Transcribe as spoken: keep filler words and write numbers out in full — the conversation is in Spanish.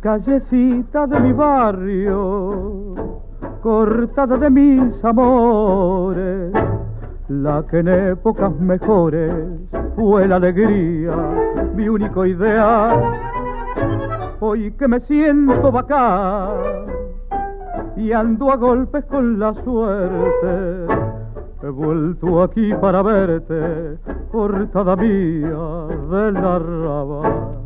callecita de mi barrio, cortada de mis amores, la que en épocas mejores fue la alegría, mi único ideal. Hoy que me siento bacán y ando a golpes con la suerte, he vuelto aquí para verte, cortada mía del arrabal.